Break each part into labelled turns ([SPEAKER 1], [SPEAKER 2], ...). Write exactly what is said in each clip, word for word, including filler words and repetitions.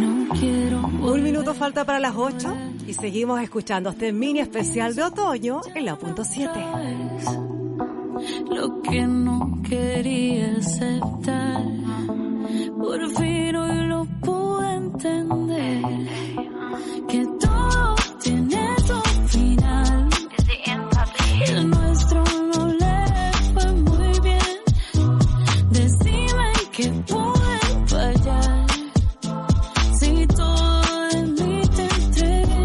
[SPEAKER 1] no quiero.
[SPEAKER 2] Un minuto falta para las ocho y seguimos escuchando este mini especial de otoño en la punto siete.
[SPEAKER 1] Lo que no quería aceptar, por fin hoy lo pude entender, que todo tiene su final. El nuestro no le fue muy bien. Decime que pude fallar. Si todo de mí te entregué,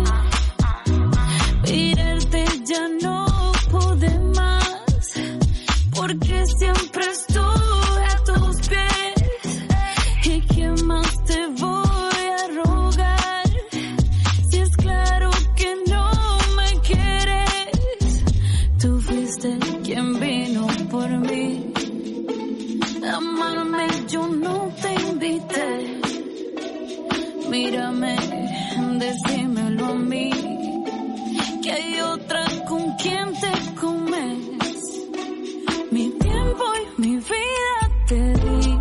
[SPEAKER 1] mirarte ya no pude más, porque siempre estuve a tus pies. ¿Y qué más te voy a rogar? Si es claro que no me quieres. Tú fuiste quien vino por mí. Amarme yo no te invité. Mírame, decímelo a mí, que hay otra con quien te comes. Mi tiempo y mi vida te di,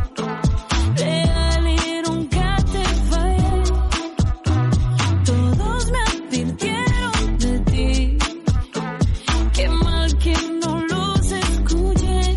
[SPEAKER 1] real y nunca te fallé. Todos me advirtieron de ti, qué mal que no los escuché.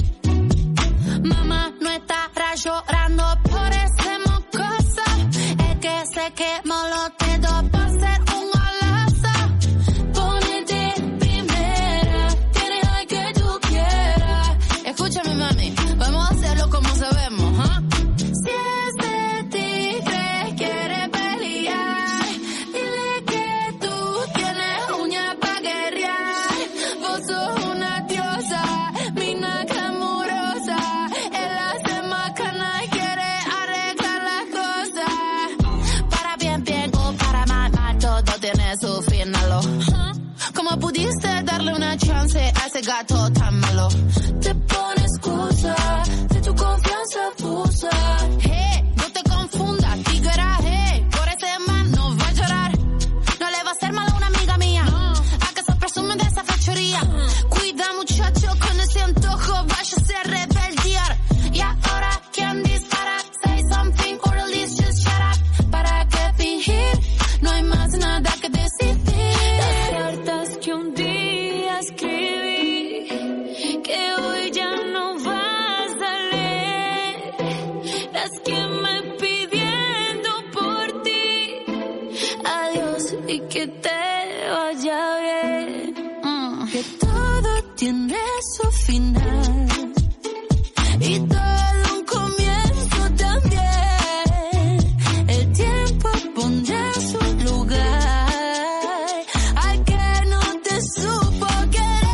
[SPEAKER 1] Mamá no estará llorando por ese mocoso, es que se quemó los dedos por ser un goloso. Ponete primera, tienes la que tú quieras. Escúchame, mami, vamos a hacerlo como sabemos, ¿ah? Si es de ti, crees que eres pelear, dile que tú tienes uñas pa' guerrear. Vos sos una diosa, mina glamurosa. Él hace macana y quiere arreglar las cosas. Para bien, bien o para mal, mal, todo tiene su final. ¿Cómo pudiste darle una chance a ese gato tan malo? Te pone excusa, de tu confianza abusa. Hey, no te confundas, tiguera, hey. Por ese man no va a llorar. No le va a hacer mal a una amiga mía. ¿Acaso presumen de esa fechoría? Cuida, muchacho, con ese antojo váyase a rebeldear. Y ahora, ¿quién dispara? Say something or at least just shut up. ¿Para qué fingir? No hay más nada que decidir. Las cartas que un día escribí, que hoy ya no vas a leer. Las que me pidiendo por ti. Adiós y que te vaya bien. Mm. Que todo tiene su final y todo un comienzo también. El tiempo pondrá su lugar. Ay, que no te supo querer.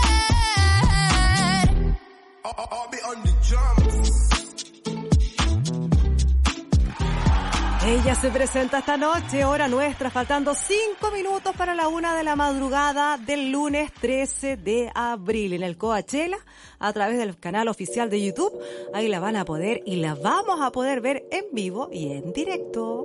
[SPEAKER 3] I'll be on the drums.
[SPEAKER 2] Ella se presenta esta noche, hora nuestra, faltando cinco minutos para la una de la madrugada del lunes trece de abril en el Coachella, a través del canal oficial de YouTube. Ahí la van a poder y la vamos a poder ver en vivo y en directo.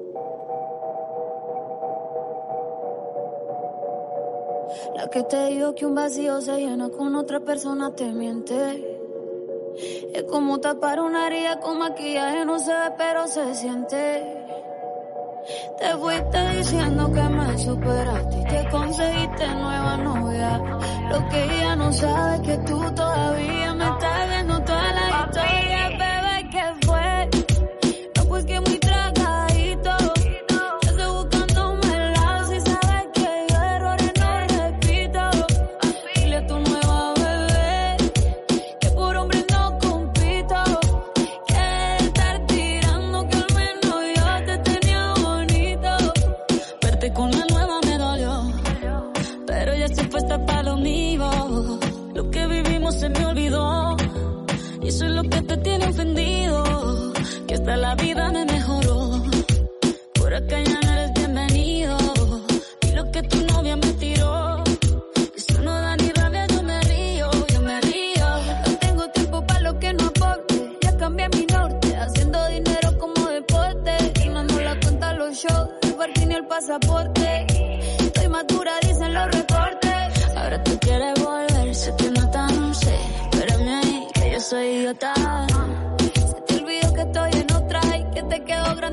[SPEAKER 1] La que te dijo que un vacío se llena con otra persona te miente. Es como tapar una herida con maquillaje, no se ve pero se siente. Te fuiste diciendo que me superaste y que conseguiste nueva novia. Lo que ella no sabe es que tú todavía me estás viendo toda la historia. Bebé, ¿qué fue? No, pues que muy tragadito. Yo estoy buscándome el lado. Si sabes que yo errores no repito. Dile a tu nueva bebé que por hombre no compito. Que estar tirando que al menos yo te tenía bonito. Verte con la nueva me dolió, pero ya estoy puesta para lo mío. Lo que vivimos se me olvidó y eso es lo que te tiene ofendido. Que hasta la vida me mejoró. Por acá ya no eres bienvenido. Y lo que tu novia me tiró, eso no da ni rabia, yo me río, yo me río. No tengo tiempo para lo que no aporte. Ya cambié mi norte, haciendo dinero como deporte. Y mando la cuenta a los shows, el parking y el pasaporte. Estoy madura, dicen los reportes. Ahora tú quieres volver, sé que no tan sé. Espérame ahí, que yo soy idiota. Se te olvidó que estoy en otra y que te quedó grande la bicha.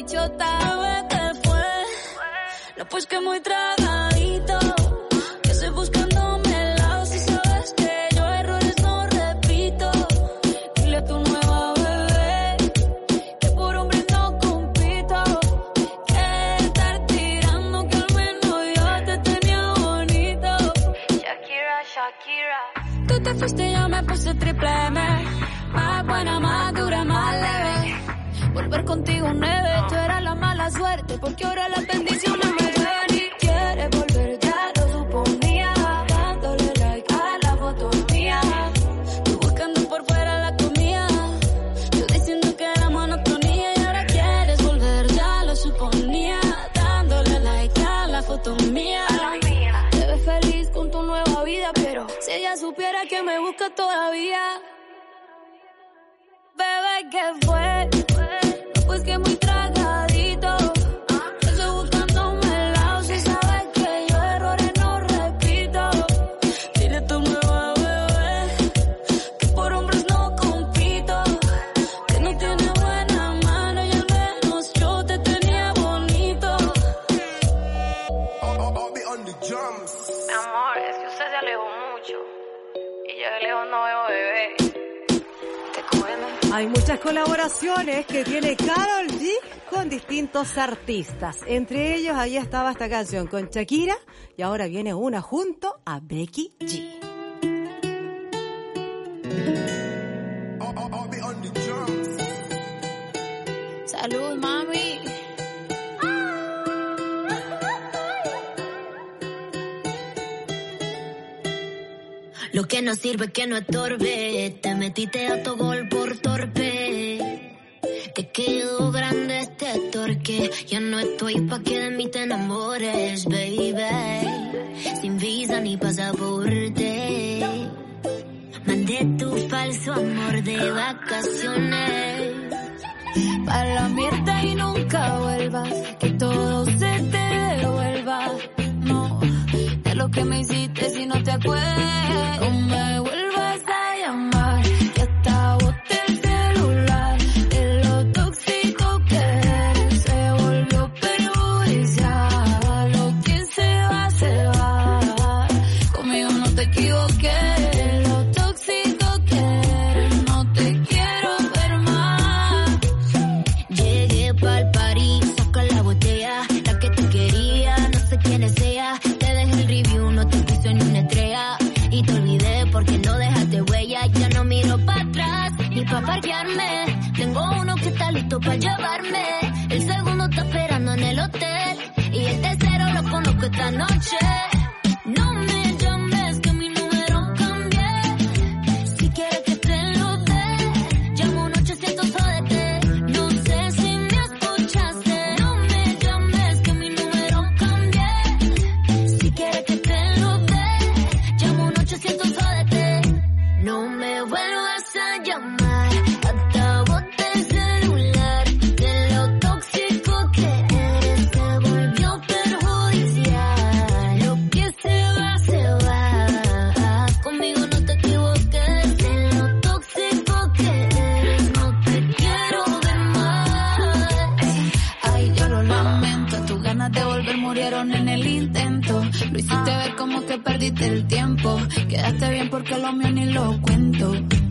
[SPEAKER 1] bichota. Bebé, ¿qué fue? No, pues que muy tragadito, que estoy buscándome el lado. Si sabes que yo errores no repito. Dile a tu nueva bebé que por hombre no compito. Que estar tirando que al menos yo te tenía bonito. Shakira, Shakira. Tú te fuiste y yo me puse triple M. Más buena, más dura, más leve. Volver contigo nueve. Tú eras la mala suerte porque ahora las bendiciones me ven. Y quieres volver, ya lo suponía. Dándole like a la foto mía. Tú buscando por fuera la comida. Yo diciendo que era monotonía. Y ahora quieres volver, ya lo suponía. Dándole like a la foto mía. Te ves feliz con tu nueva vida, pero si ella supiera que me busca todavía. Bebé, ¿qué fue? Pues que muy tragadito. Estoy buscándome el lado. Si sabes que yo errores no repito. Dile a tu nueva bebé que por hombres no compito. Que no tiene buena mano y al menos yo te tenía bonito.
[SPEAKER 3] I'll be on the drums.
[SPEAKER 4] Mi amor, es que usted se alejó mucho. Y yo de lejos no veo bebé.
[SPEAKER 2] Hay muchas colaboraciones que tiene Karol G con distintos artistas. Entre ellos, ahí estaba esta canción con Shakira y ahora viene una junto a Becky G.
[SPEAKER 3] I'll be on the drums.
[SPEAKER 1] Salud, mami.
[SPEAKER 5] Lo que no sirve que no estorbe. Te metiste a tu gol por torpe. Te quedó grande este torque. Ya no estoy pa' que de mí te enamores, baby. Sin visa ni pasaporte. Mandé tu falso amor de vacaciones.
[SPEAKER 1] Pa' la mierda y nunca vuelvas. Que todo se te devuelva. No, de lo que me hiciste si no te acuerdas. No me vuelvas a llamar, que hasta boté el celular. De lo tóxico que eres se volvió perjudicial. Lo que se va, se va. Conmigo no te equivoqué. De lo tóxico que eres no te quiero ver más.
[SPEAKER 5] Llegué pa'l party, saca la botella. La que te quería, no sé quién es ella. Te dejé el review, no te puse ni una estrella. Y te olvidé porque no dejaste huella. Ya no miro para atrás ni pa' parquearme. Tengo uno que está listo pa' llevarme. El segundo está esperando en el hotel. Y el tercero lo conozco esta noche. No me llames que mi número cambié. Si quieres que te lo dé, llamo un ochocientos jódete. No sé si me escuchaste. No me llames que mi número cambié. Si quieres que te lo dé, llamo un ochocientos jódete. No me vuelvas a llamar. Hasta boté el celular. De lo tóxico que eres se volvió perjudicial. Lo que se va, se va. Conmigo no te equivoques. De lo tóxico que eres no te quiero ver más.
[SPEAKER 1] Ay, yo lo lamento. Tus ganas de volver murieron en el intento. Lo hiciste ver como que perdiste el tiempo. Quedaste bien porque lo mío ni lo cuento.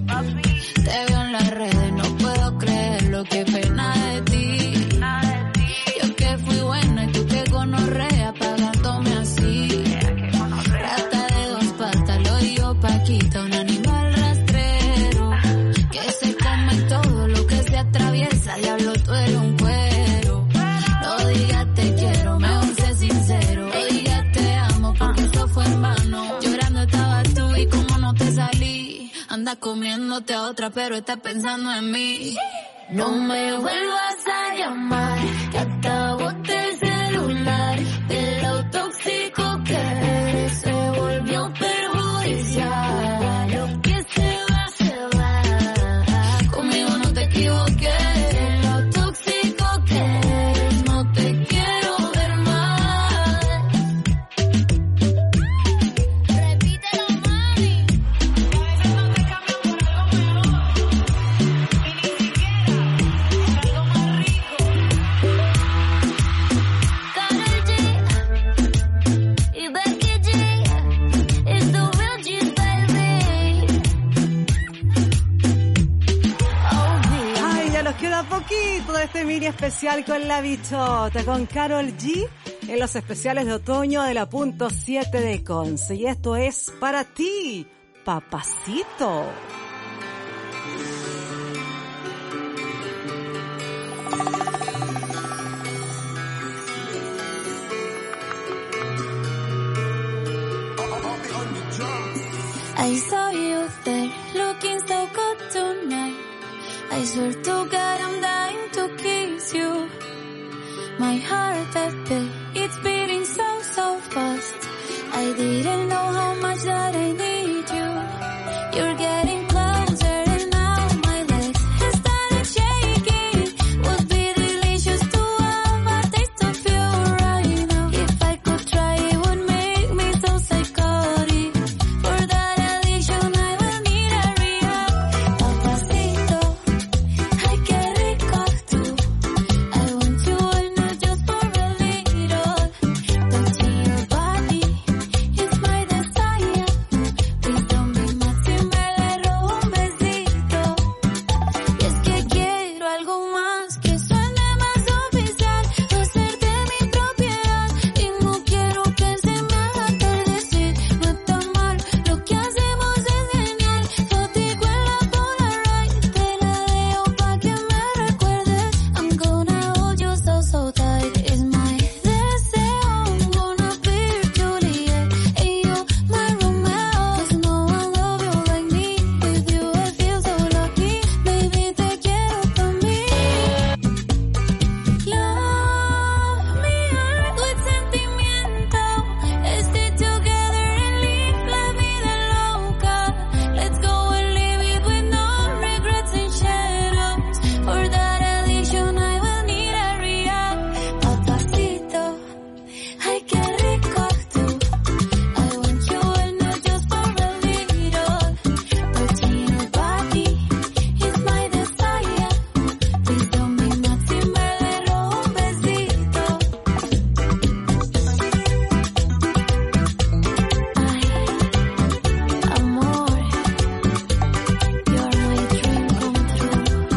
[SPEAKER 1] Te veo en las redes, no puedo creerlo. Qué pena de ti. Yo que fui buena y tú que gonorrea pagándome así. Rata de dos patas, lo digo Paquita, un animal rastrero que se come todo lo que se atraviesa. Diablo, tú eres un cuero. No digas te quiero, mejor sé sincero. No digas te amo porque eso fue en vano. Llorando estabas tú y como no te salí. Andas comiéndote a otra pero estás pensando en mí. No me vuelvas a llamar, que hasta boté el celular. De lo tóxico que eres se volvió perjudicial. Lo que se va, se va. Conmigo no te equivoques. De lo tóxico que eres no te quiero ver más. Repítelo, mami. A veces no te cambian por algo mejor. Y ni siquiera por algo más rico.
[SPEAKER 2] de este mini especial con La Bichota, con Karol G, en los especiales de otoño de la punto siete de Conce. Y esto es para ti, papacito.
[SPEAKER 5] I saw you there, looking so good tonight. I swear to God I'm dying to kiss you. My heart that beat, it's beating so, so fast. I didn't know how much that I need you. You're getting closer and now my legs have started shaking. Would be delicious to have a taste of you right now. If I could try, it would make me so psychotic. For that addiction I will need a rehab. Papacito, ay qué rico tú. I want you all, not just for a little. Touching your body is my desire. Please don't be mad si me le robo un besito. Y es que quiero algo más que suene más oficial. Hacerte mi propiedad y no quiero que se me haga atardecer. No está mal, lo que hacemos es genial. Fatigo en la Polaroid, te la dejo pa' que me recuerdes. I'm gonna hold you so, so tight. It's my deseo. I'm gonna be your Juliet and you my Romeo. 'Cause no one love you like me. With you I feel so lucky. Baby, te quiero pa' mí. Love me hard with sentimiento. Stay together and live la vida loca. Let's go and live it with no regrets and shadows. For that addiction I will need a rehab. Papacito, ay qué rico tú. I want you all, not just for a little. Touching your body is my desire. Please don't be mad si me le robo un besito. Ay, amor, you're my dream come true.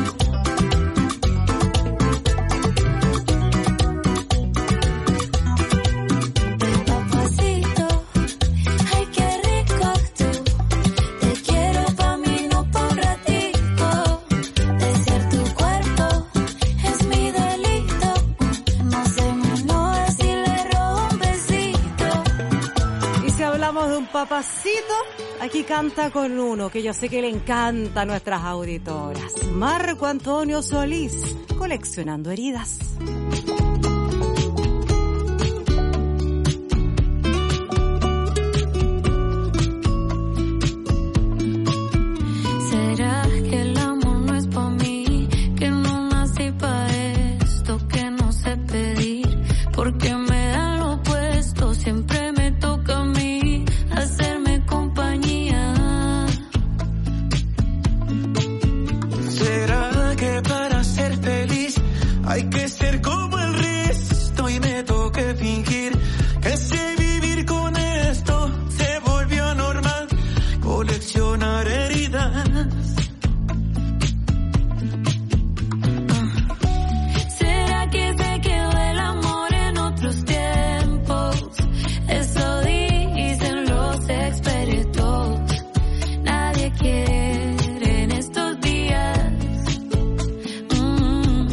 [SPEAKER 5] Papacito, ay qué rico tú. Te quiero pa' mí, no pa' un ratico. Desear tu cuerpo es mi delito. No se me enoje si le robo un besito.
[SPEAKER 2] Y si hablamos de un papacito, aquí canta con uno que yo sé que le encanta a nuestras auditoras. Marco Antonio Solís, Coleccionando Heridas.
[SPEAKER 5] ¿Será que el amor no es pa' mí? Que no nací pa' esto, que no sé pedir. Porque me dan lo opuesto, siempre me toca a mí hacerme compañía.
[SPEAKER 6] ¿Será que para ser feliz hay que ser como el resto y me toque fingir que sé vivir con esto? Se volvió normal coleccionar heridas.
[SPEAKER 5] ¿Será que se quedó el amor en otros tiempos? Eso dicen los expertos. Nadie quiere en estos días. Mm,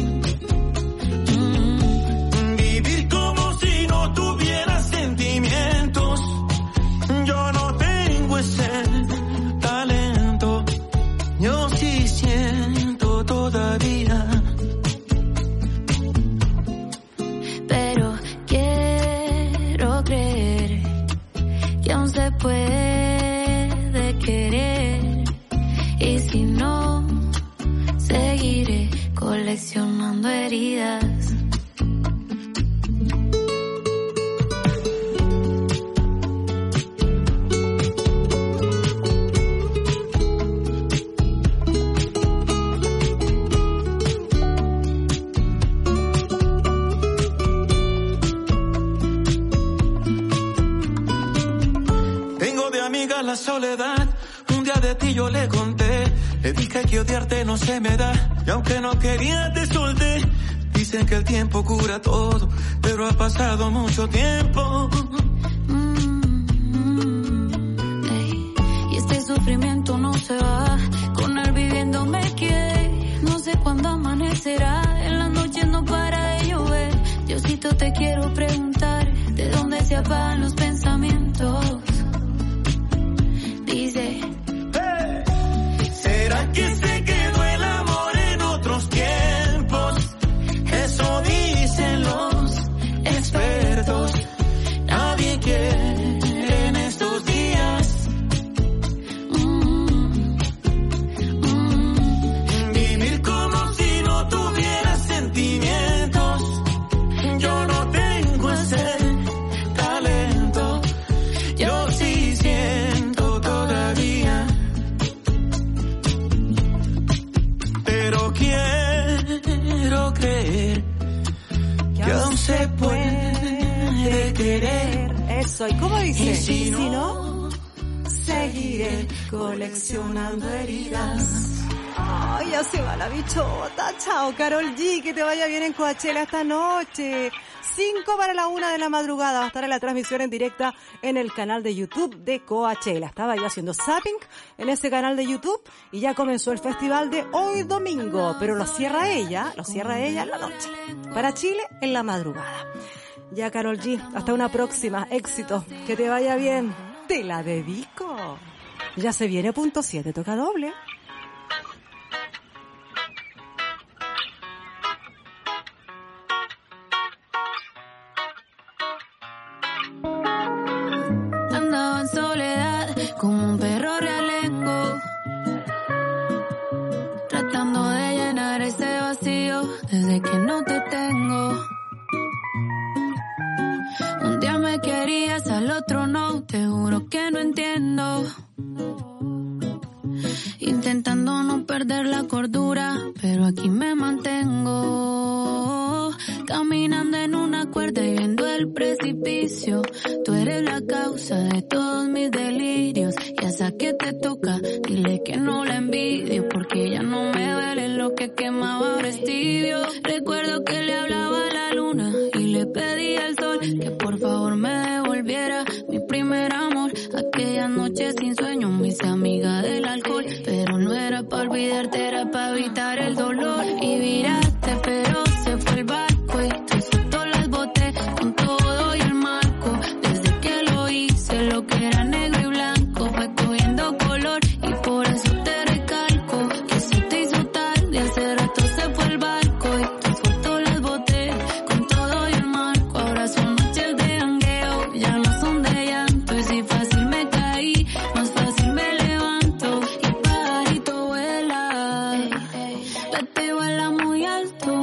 [SPEAKER 5] mm.
[SPEAKER 6] Vivir como si no tuviera sentimientos. Yo no tengo ese talento. Yo sí siento todavía.
[SPEAKER 5] Pero quiero creer que aún se puede querer. Y si no, seguiré coleccionando heridas.
[SPEAKER 6] Tengo de amiga la soledad. Un día de ti yo le conté Le dije que odiarte no se me da, y aunque no quería te solté. Dicen que el tiempo cura todo, pero ha pasado mucho tiempo.
[SPEAKER 5] Mm-hmm. Ey, y este sufrimiento no se va, con él viviendo me quedé. No sé cuándo amanecerá, en las noches no para de llover. Diosito, te quiero preguntar, ¿de dónde se apagan los pensamientos? Dice,
[SPEAKER 6] hey, ¿será que se quedó el amor en otros tiempos? Eso dicen los expertos. Nadie quiere en estos días mm, mm, vivir como si no tuviera sentimientos. Yo no tengo ese talento, yo sí siento todavía, pero quiero creer que aún se puede querer.
[SPEAKER 2] Eso, ¿y cómo dice?
[SPEAKER 6] Y si no,
[SPEAKER 2] si no, seguiré coleccionando heridas. Ay, ya se va la bichota. Chao, Karol G, que te vaya bien en Coachella esta noche. Cinco para la una de la madrugada va a estar en la transmisión en directa en el canal de YouTube de Coachella. Estaba yo haciendo zapping en ese canal de YouTube y ya comenzó el festival de hoy domingo, pero lo cierra ella, lo cierra ella en la noche. Para Chile en la madrugada. Ya, Karol G, hasta una próxima. Éxito, que te vaya bien. Te la dedico. Ya se viene punto siete, toca doble.
[SPEAKER 5] andaba en soledad como un perro realengo, tratando de llenar ese vacío desde que no te tengo. Un día me querías, al otro no, te juro que no entiendo. Intentando no perder la cordura, pero aquí me mantengo. Caminando en una cuerda y viendo el precipicio. Tú eres la causa de todos mis delirios. Y a esa que te toca, dile que no la envidio, porque ya no me duele lo que quemaba, ahora es tibio. Recuerdo que le hablaba a la luna y le pedí al sol que por favor me devolviera mi primer amor. Aquella noche sin sueño me hice amiga del alcohol, pero no era para olvidarte, era para evitar el dolor. Y viraste, pero se fue el barco y tú soltó las boté con todo y el marco. Desde que lo hice, lo que era negro y blanco fue cogiendo color, y por eso te recalco que se te hizo tarde, hace rato se fue el barco y tú soltó las boté con todo y el marco. Ahora son noches de jangueo, ya no son de llanto, y si fácil me caí, más fácil me levanto. Y pajarito vuela, vete, vuela muy alto,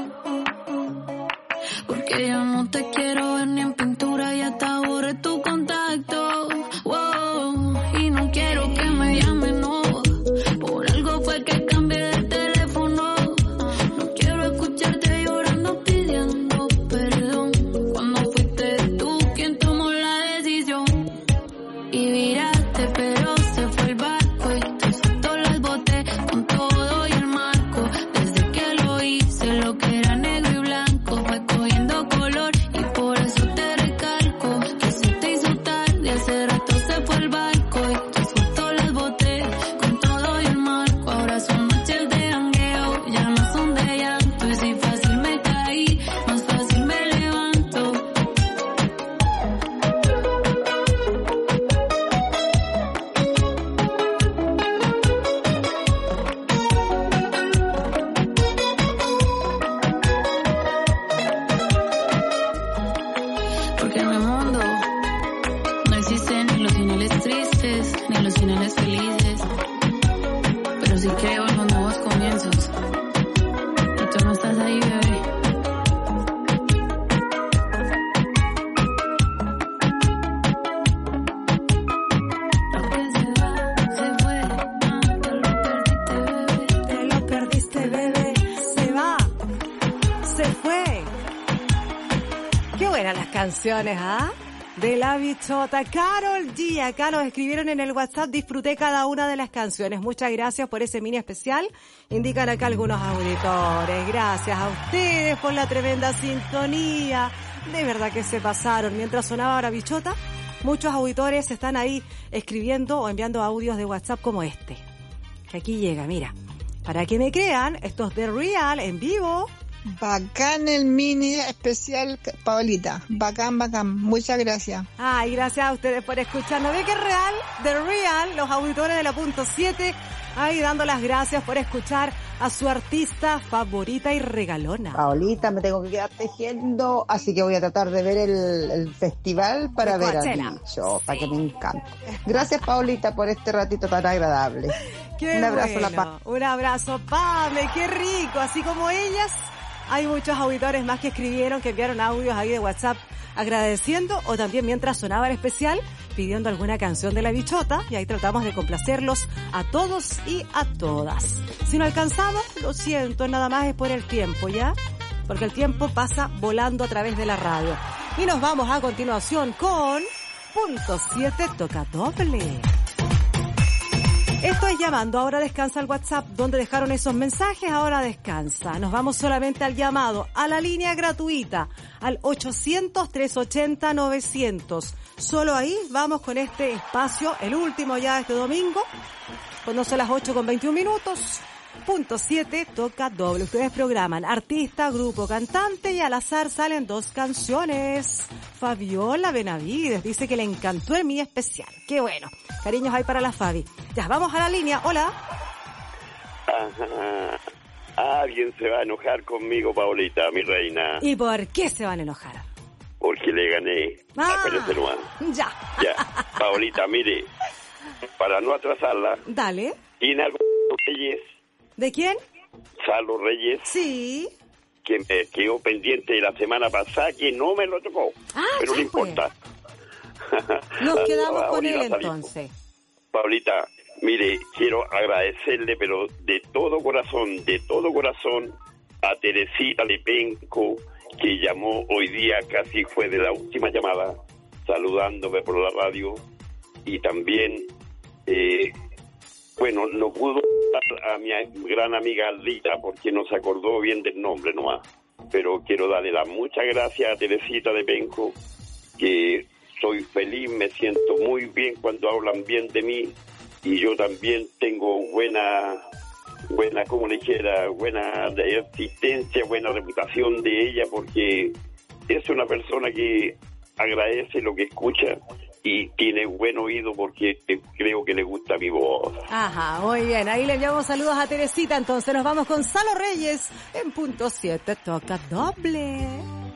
[SPEAKER 5] porque yo no te quiero ver ni en pintura y hasta borré tu contacto. Wow, y no quiero que me llamen, no, por algo fue que cambié de teléfono. No quiero escucharte llorando pidiendo perdón, cuando fuiste tú quien tomó la decisión. Y viraste, pero se fue el barco y tú soltó las boté con todo y el marco. Desde que lo hice, lo que era negro y blanco fue cogiendo color, y por eso te recalco que se te hizo tarde, hace rato se fue el barco y tú soltó las boté con todo y el marco. Ahora son noches de jangueo, ya no son de llanto, y si fácil me caí, más fácil me levanto. Porque en el mundo no existen ni los finales tristes ni los finales felices, pero sí creo en los nuevos comienzos, y tú no estás ahí, bebé. Lo que se va, se fue, ah, te lo perdiste, bebé.
[SPEAKER 2] Te lo perdiste, bebé. Se va. Se fue. Qué buenas las canciones, ¿ah? de La Bichota. Carol G, acá nos escribieron en el WhatsApp, disfruté cada una de las canciones. Muchas gracias por ese mini especial. Indican acá algunos auditores. Gracias a ustedes por la tremenda sintonía. De verdad que se pasaron. Mientras sonaba La Bichota, muchos auditores están ahí escribiendo o enviando audios de WhatsApp como este. Que aquí llega, mira. Para que me crean, esto es The Real en vivo.
[SPEAKER 7] Bacán el mini especial, Paolita. Bacán, bacán. Muchas gracias.
[SPEAKER 2] Ay, gracias a ustedes por escucharnos. Ve que es real, The Real, los auditores de la punto siete, ahí dando las gracias por escuchar a su artista favorita y regalona.
[SPEAKER 8] Paolita, me tengo que quedar tejiendo, así que voy a tratar de ver el, el festival para ver al bicho, para que me encante. Gracias, Paolita, por este ratito tan agradable.
[SPEAKER 2] Qué
[SPEAKER 8] Un abrazo,
[SPEAKER 2] bueno.
[SPEAKER 8] la Pame.
[SPEAKER 2] Un abrazo, Pame, qué rico. Así como ellas, hay muchos auditores más que escribieron, que enviaron audios ahí de WhatsApp agradeciendo, o también mientras sonaba el especial, pidiendo alguna canción de La Bichota, y ahí tratamos de complacerlos a todos y a todas. Si no alcanzamos, lo siento, nada más es por el tiempo, ¿ya? Porque el tiempo pasa volando a través de la radio. Y nos vamos a continuación con Punto siete Toca Doble. Esto es llamando, ahora descansa el WhatsApp, donde dejaron esos mensajes, ahora descansa. Nos vamos solamente al llamado, a la línea gratuita, al ochocientos, trescientos ochenta, novecientos. Solo ahí vamos con este espacio, el último ya este domingo, cuando son las ocho con veintiún minutos. Punto siete Toca Doble. Ustedes programan artista, grupo, cantante y al azar salen dos canciones. Fabiola Benavides dice que le encantó el mi especial. Qué bueno. Cariños hay para la Fabi. Ya, vamos a la línea. Hola.
[SPEAKER 9] Ajá. Alguien se va a enojar conmigo, Paolita, mi reina.
[SPEAKER 2] ¿Y por qué se van a enojar?
[SPEAKER 9] Porque le gané.
[SPEAKER 2] Ah, ya.
[SPEAKER 9] Ya. Paolita, mire, para no atrasarla.
[SPEAKER 2] Dale.
[SPEAKER 9] ¿Tiene algo Reyes?
[SPEAKER 2] ¿De quién?
[SPEAKER 9] Salo Reyes.
[SPEAKER 2] Sí.
[SPEAKER 9] Que me quedó pendiente la semana pasada, que no me lo tocó.
[SPEAKER 2] Ah,
[SPEAKER 9] pero no
[SPEAKER 2] fue.
[SPEAKER 9] importa.
[SPEAKER 2] Nos quedamos con
[SPEAKER 9] Ahorita
[SPEAKER 2] él
[SPEAKER 9] salimos.
[SPEAKER 2] entonces.
[SPEAKER 9] Paulita, mire, quiero agradecerle, pero de todo corazón, de todo corazón, a Teresita Lepenco, que llamó hoy día, casi fue de la última llamada, saludándome por la radio, y también, eh, bueno, no pudo dar a mi gran amiga Aldita, porque no se acordó bien del nombre nomás, pero quiero darle las muchas gracias a Teresita Lepenco, que soy feliz, me siento muy bien cuando hablan bien de mí, y yo también tengo buena, buena, como le dijera, buena existencia, buena reputación de ella, porque es una persona que agradece lo que escucha y tiene buen oído, porque creo que le gusta mi voz.
[SPEAKER 2] Ajá, muy bien. Ahí le enviamos saludos a Teresita. Entonces nos vamos con Salo Reyes en Punto siete Toca Doble.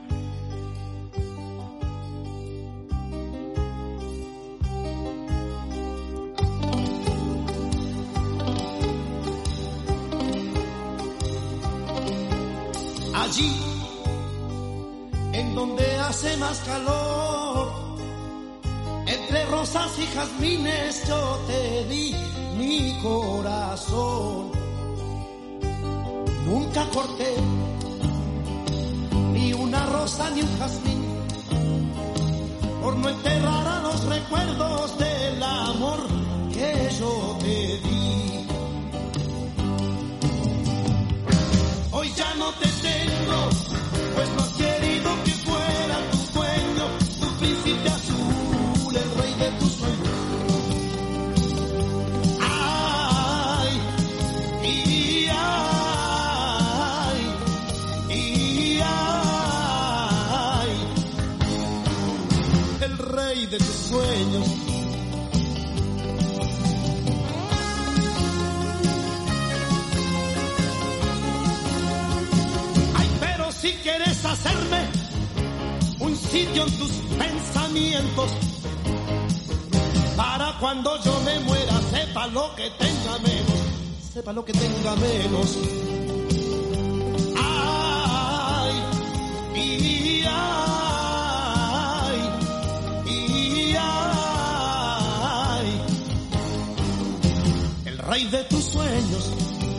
[SPEAKER 10] Allí, en donde hace más calor, entre rosas y jazmines yo te di mi corazón. Nunca corté ni una rosa ni un jazmín, por no enterrar a los recuerdos del amor que yo te di. Hoy ya no te tengo, pues no has querido que fuera tu dueño, tu príncipe azul, el rey de tus sueños. Ay, y ay, y ay, el rey de tus sueños. Si quieres hacerme un sitio en tus pensamientos, para cuando yo me muera sepa lo que tenga menos, sepa lo que tenga menos. Ay, y ay, y ay, el rey de tus sueños,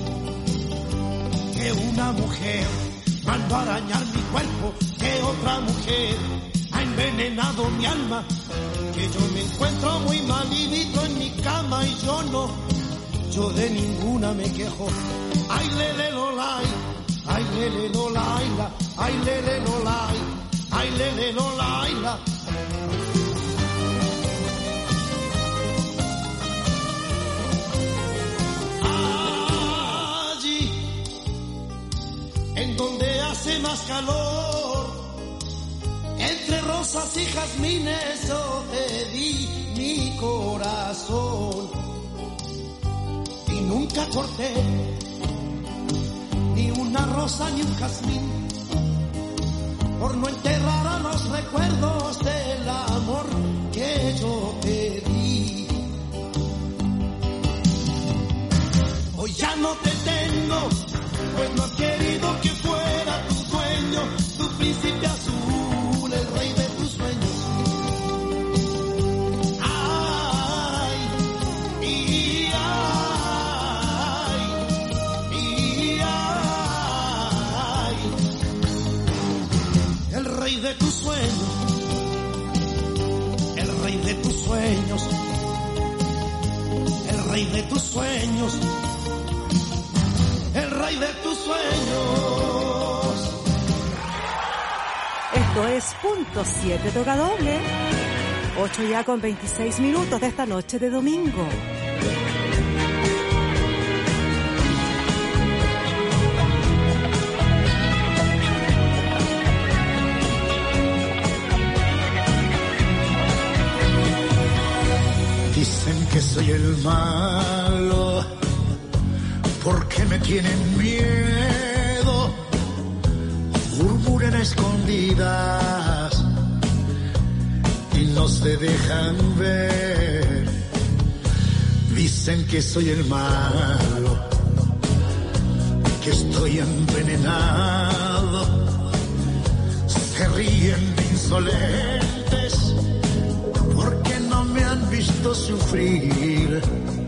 [SPEAKER 10] que una mujer mandó a arañar mi cuerpo, que otra mujer ha envenenado mi alma, que yo me encuentro muy malito en mi cama y yo no, yo de ninguna me quejo. Ay, lele, lolay, ay, lele, lolay, ay, lele, lolay, ay, lele, lolay, allí, en donde hace más calor, entre rosas y jazmines yo te di mi corazón y nunca corté ni una rosa ni un jazmín por no enterrar a los recuerdos del amor que yo te di. Hoy ya no te tengo, pues no he querido que fuera tu sueño, tu príncipe azul, el rey de tus sueños. Ay, y ay, y ay, el rey de tus sueños, el rey de tus sueños, el rey de tus sueños, el rey de tus sueños.
[SPEAKER 2] Esto es Punto siete Toca Doble. ocho ya con veintiséis minutos de esta noche de domingo.
[SPEAKER 11] Dicen que soy el malo, porque me tienen miedo, murmuran a escondidas y no se dejan ver. Dicen que soy el malo, que estoy envenenado, se ríen de insolentes porque no me han visto sufrir.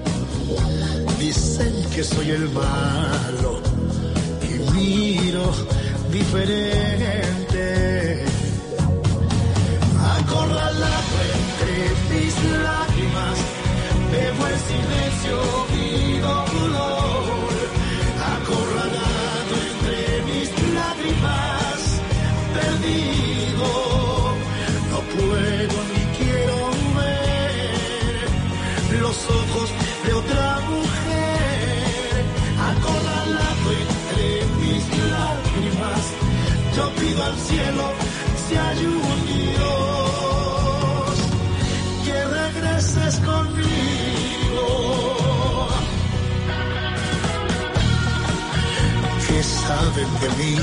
[SPEAKER 11] Dicen que soy el malo y miro diferente. Acorralado entre mis lágrimas, bebo el silencio mi dolor. Acorralado entre mis lágrimas, perdido, no puedo ni quiero ver los ojos de otra mujer. Acorralado entre mis lágrimas, yo pido al cielo si hay un Dios que regreses conmigo. ¿Qué saben de mí?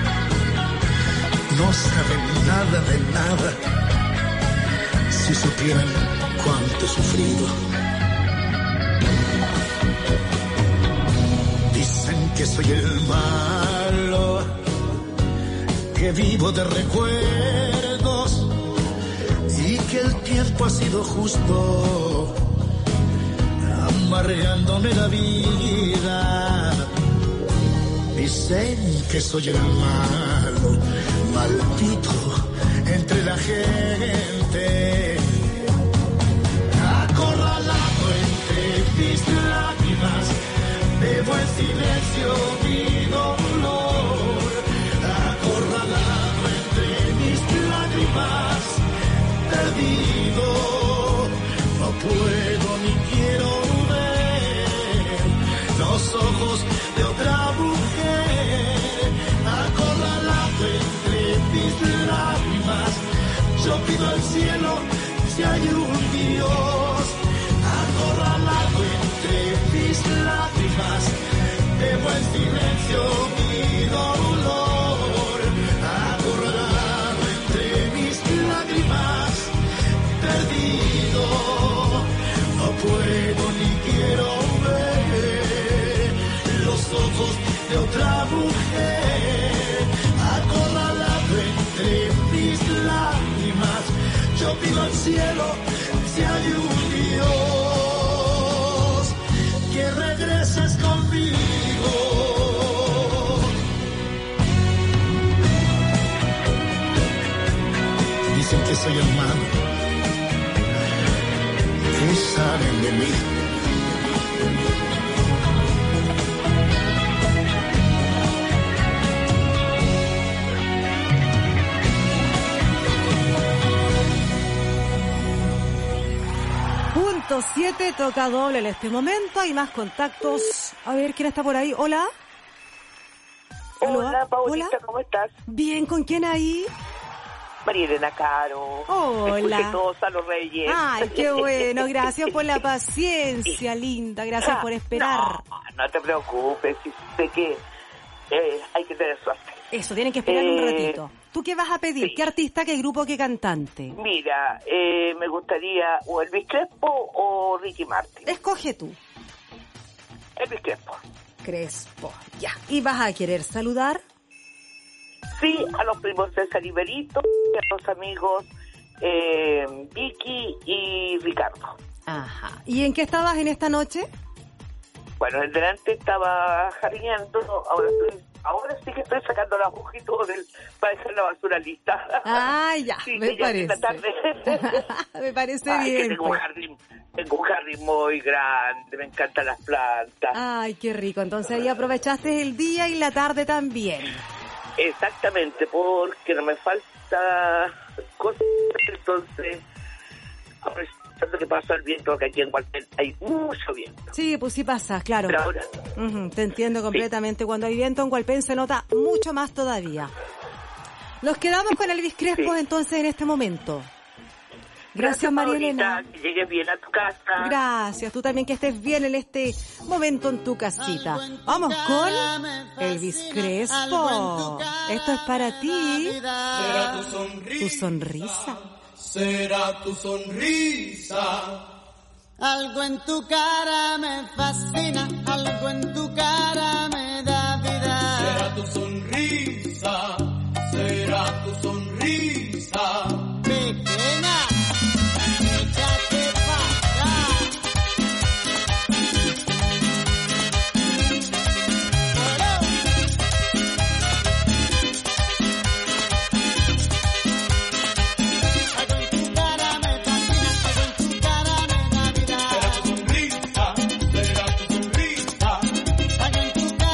[SPEAKER 11] No saben nada de nada. Si supieran cuánto he sufrido. Dicen que soy el malo, que vivo de recuerdos y que el tiempo ha sido justo, amargándome la vida. Dicen que soy el malo, maldito entre la gente, acorralado entre mis lágrimas, bebo en silencio mi dolor. Acorralado entre mis lágrimas, perdido, no puedo ni quiero ver los ojos de otra mujer. Acorralado entre mis lágrimas, yo pido al cielo si hay un Dios. Acorralado entre mis lágrimas, bebo en silencio mi dolor. Acorralado entre mis lágrimas, perdido, no puedo ni quiero ver los ojos de otra mujer. Acorralado entre mis lágrimas, yo pido al cielo si hay un Dios que regreses conmigo. dicen que soy el malo. ¿Qué saben de mí?
[SPEAKER 2] Punto siete, toca doble en este momento. Hay más contactos. A ver, ¿quién está por ahí? Hola.
[SPEAKER 12] Hola, Paulita, ¿Hola? ¿Cómo estás?
[SPEAKER 2] Bien, ¿con quién ahí?
[SPEAKER 12] María Elena Caro.
[SPEAKER 2] Hola.
[SPEAKER 12] Escuché todos a los Reyes.
[SPEAKER 2] Ay, qué bueno. Gracias por la paciencia, linda. Gracias por esperar.
[SPEAKER 12] No, no te preocupes. Sé que eh, hay que tener suerte.
[SPEAKER 2] Eso, tienen que esperar eh, un ratito. ¿Tú qué vas a pedir?
[SPEAKER 12] Sí.
[SPEAKER 2] ¿Qué artista, qué grupo, qué cantante?
[SPEAKER 12] Mira, eh, me gustaría o Elvis Crespo o Ricky Martin.
[SPEAKER 2] Escoge tú.
[SPEAKER 12] Elvis Crespo.
[SPEAKER 2] Crespo, ya. ¿Y vas a querer saludar?
[SPEAKER 12] Sí, a los primos César y Berito, y a los amigos eh, Vicky y Ricardo.
[SPEAKER 2] Ajá. ¿Y en qué estabas en esta noche?
[SPEAKER 12] Bueno, en delante estaba jardinando, ahora estoy, ahora sí que estoy sacando la hoja y todo del, para dejar la basura lista.
[SPEAKER 2] Ah, ya,
[SPEAKER 12] sí,
[SPEAKER 2] me
[SPEAKER 12] ya
[SPEAKER 2] parece.
[SPEAKER 12] Tarde.
[SPEAKER 2] Me parece
[SPEAKER 12] Ay,
[SPEAKER 2] bien.
[SPEAKER 12] Que tengo,
[SPEAKER 2] pues.
[SPEAKER 12] un jardín, tengo un jardín muy grande, me encantan las plantas.
[SPEAKER 2] Ay, qué rico. Entonces ahí aprovechaste el día y la tarde también.
[SPEAKER 12] Exactamente, porque no me falta cosas, entonces aprovechando que pasa el viento, que aquí en Gualpén hay mucho viento.
[SPEAKER 2] Sí, pues sí pasa, claro.
[SPEAKER 12] Pero ahora,
[SPEAKER 2] uh-huh, te entiendo completamente. Sí. Cuando hay viento en Gualpén se nota mucho más todavía. Nos quedamos con Elvis Crespo sí. entonces en este momento. Gracias, Gracias María Elena.
[SPEAKER 12] Que llegues bien a tu casa.
[SPEAKER 2] Gracias, tú también que estés bien en este momento en tu casita. Vamos con Elvis Crespo. Esto es para ti.
[SPEAKER 10] Será tu sonrisa.
[SPEAKER 2] Tu sonrisa.
[SPEAKER 10] Será tu sonrisa.
[SPEAKER 13] Algo en tu cara me fascina, algo en tu cara me da vida.
[SPEAKER 10] Será tu sonrisa, será tu sonrisa.
[SPEAKER 13] Pequeña. Échate para acá.
[SPEAKER 10] Será tu sonrisa, será tu sonrisa.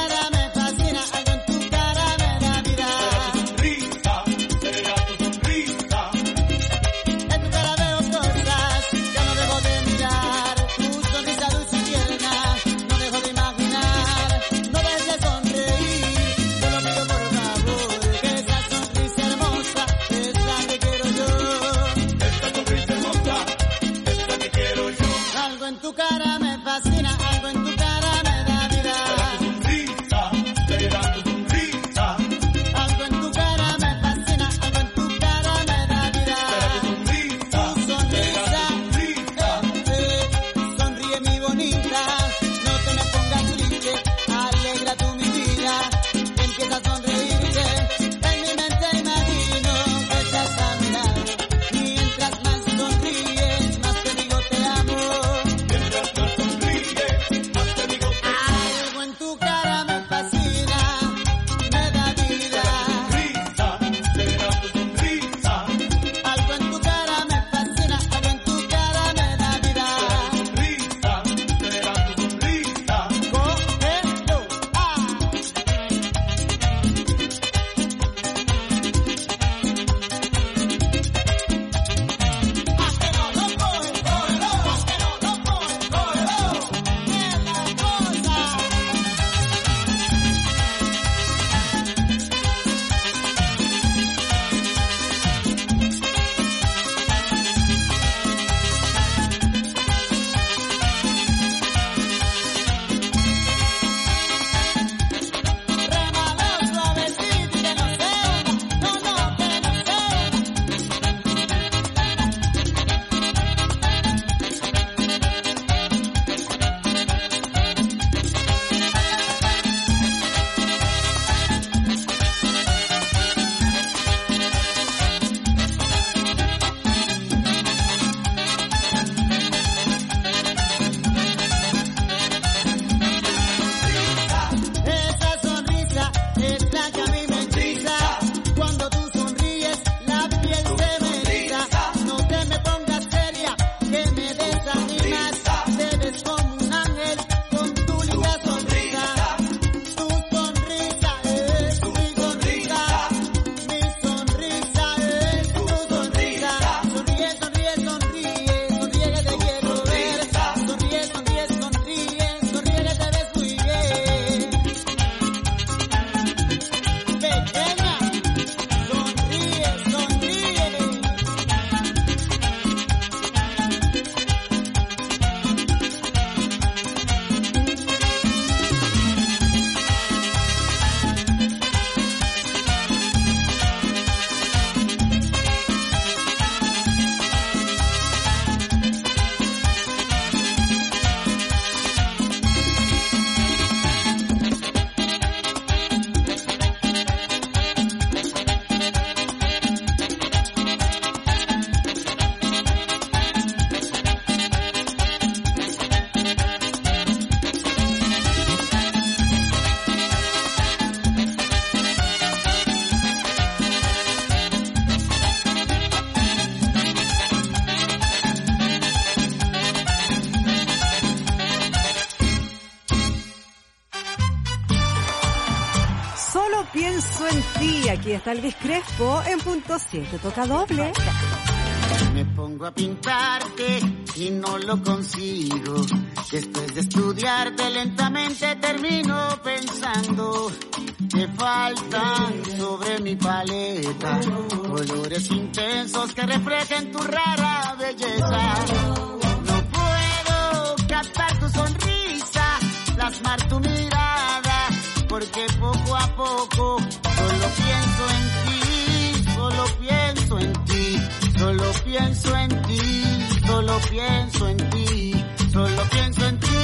[SPEAKER 2] Aquí está Elvis Crespo en punto siete, toca doble.
[SPEAKER 13] Me pongo a pintarte y no lo consigo. Después de estudiarte lentamente termino pensando que faltan sobre mi paleta colores intensos que reflejen tu rara belleza. No puedo captar tu sonrisa, plasmar tu mirada, porque poco a poco solo pienso en ti, solo pienso en ti. Solo pienso en ti, solo pienso en ti, solo pienso en ti.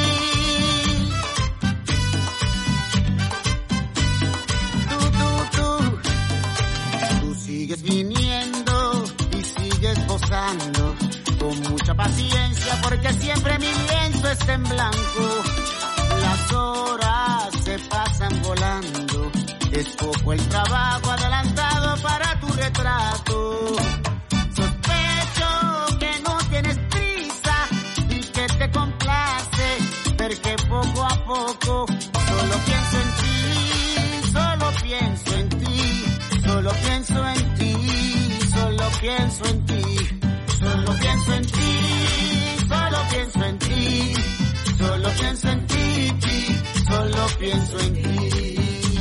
[SPEAKER 13] Tú, tú, tú, tú sigues viniendo y sigues posando con mucha paciencia porque siempre mi lienzo está en blanco. Las horas se pasan volando, es poco el trabajo adelantado para tu retrato. Porque poco a poco solo pienso en ti, solo pienso en ti, solo pienso en ti, solo pienso en ti, solo pienso en ti, solo pienso en ti, solo pienso en ti, solo pienso en ti.